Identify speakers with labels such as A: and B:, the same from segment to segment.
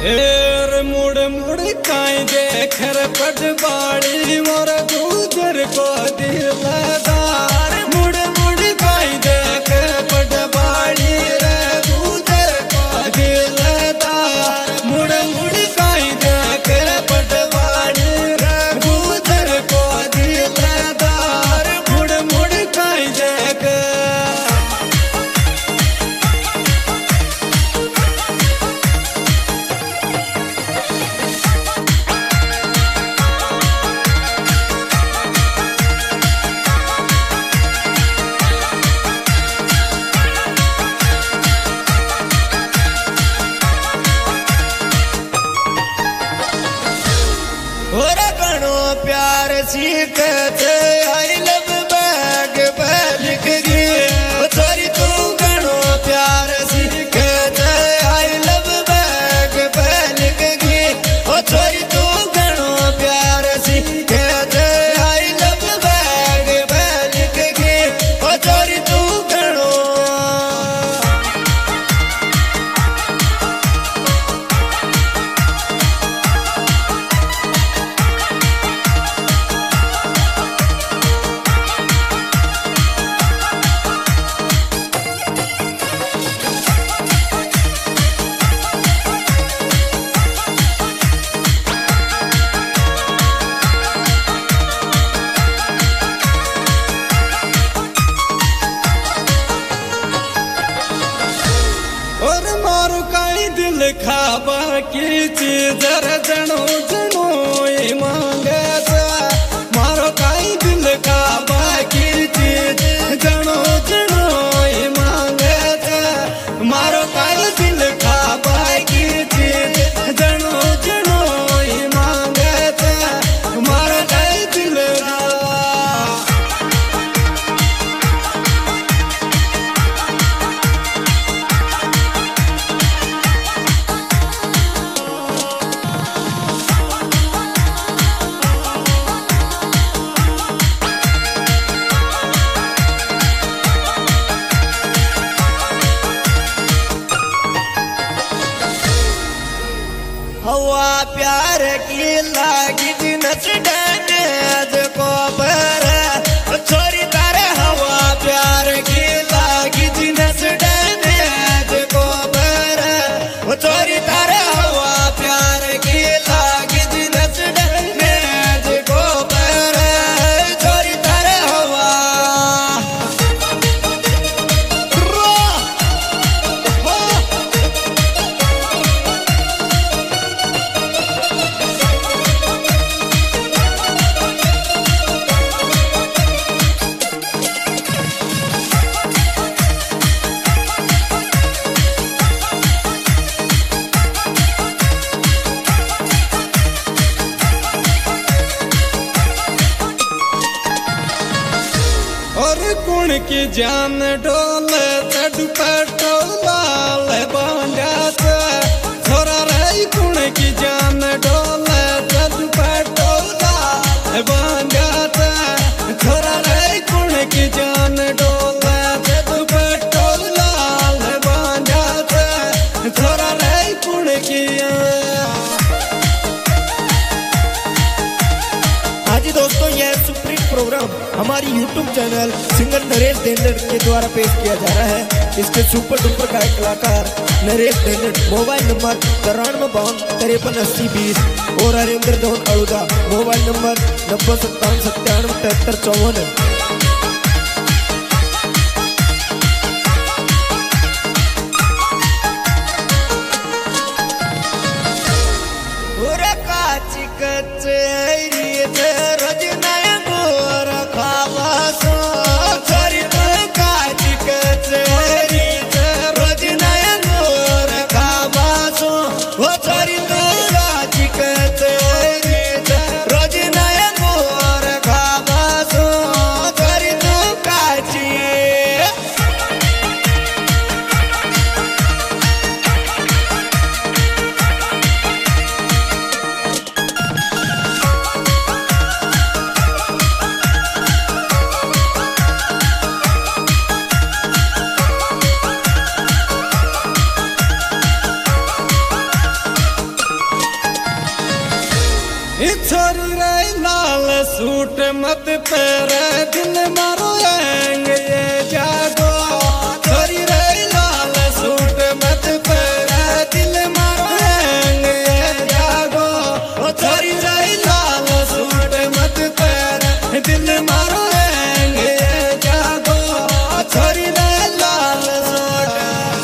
A: एर मुड़ मुड़ काई देखर पटवाड़ी मोर गुजर को दिलदार मुड़ मुड़ काई देख पटवाड़ी रे गुजर को दिलदार मुड़ मुड़ काई देख पटवाड़ी रे गुजर को दिलदार मुड़ मुड़ काई देख और घणो प्यार सीखते आई लव बैग लिख गई छोरी तू घणो प्यार सीखते आई लव बैग लिख गई छोरी तू घणो प्यार सीखते आई लव बैग लिख गई छोरी तू घणो और मारू काई दिल खाबा की चीज जनो जनो मांगे मारो काई दिल खाबा की चीज जनो जनो मांगे मारो काई दिल खाबा की चीज जनो जनो मांगे मारो काई दिल हवा प्यार की लागी नच डाने को पर छोरी तारे हवा प्यार की लागी नच डाने को पर छोरी तारे हवा प्यार की लागी नच डाने को पर छोरी तारे हवा और कुण की जान डोल चढ़ पटोलाल बांधा छोरा रही कुण की जान डोल चढ़ पटोलाल बांधा छोरा रही कुण की जान डोल चढ़ पटोलाल बांधा छोरा रही कुण की
B: हाँ जी दोस्तों, यह सुप्रीम प्रोग्राम हमारी YouTube चैनल सिंगर नरेश देंदर के द्वारा पेश किया जा रहा है। इसके सुपर डुपर गायक कलाकार नरेश देंदर, मोबाइल नंबर 9352538020 और हरेंद्र धवन अड़ुदा, मोबाइल नंबर 9057977354।
A: सूट मत पहरे दिल मारो एंग ये जागो छोरी रे लाल सूट मत पहरे दिल मारो एंग ये जागो छोरी रे लाल सूट मत पहरे दिल मारो एंग ये जागो छोरी रे लाल सूट।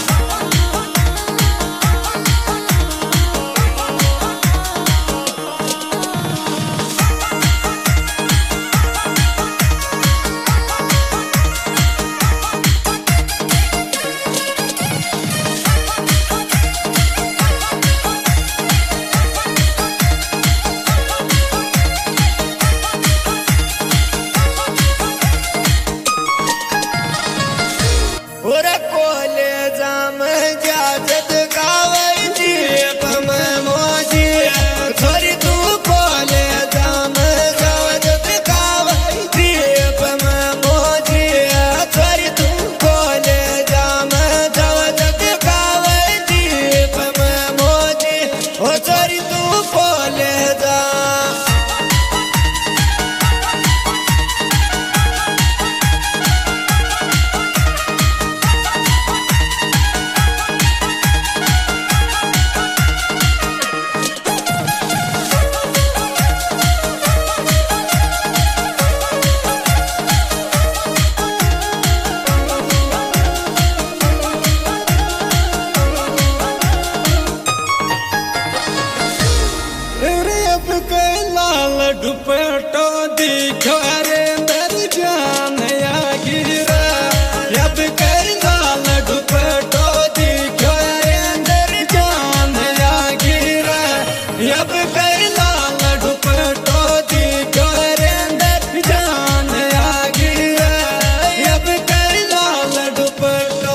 A: दुपट्टो दिखो रे मेरी जान या गिरा अब कर लाल दुपट्टो दिखो रे मेरी जान या गिरा अब कर लाल दुपट्टो दिखो रे मेरी जान या गिरा अब कर लाल दुपट्टो।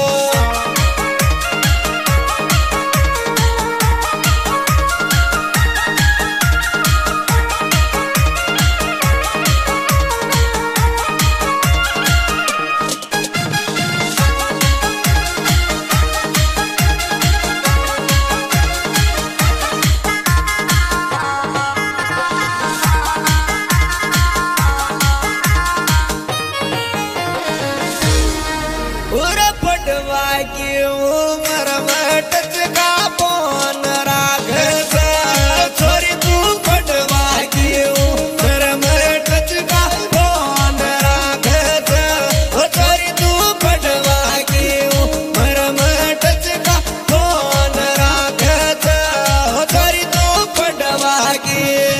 A: की उमर में टचका पौन राग छोरी तू पटवा की उमर में टचका पौन राग छोरी तू पटवा की उमर में टचका पौन राग छोरी तू पटवा की।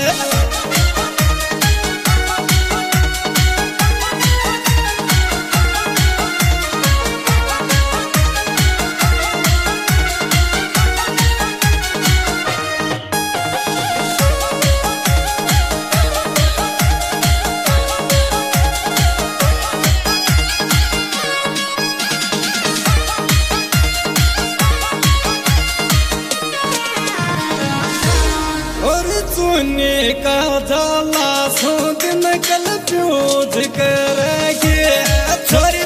A: सुने का जाला सो दिन कल फ्यूज करेगी छोरी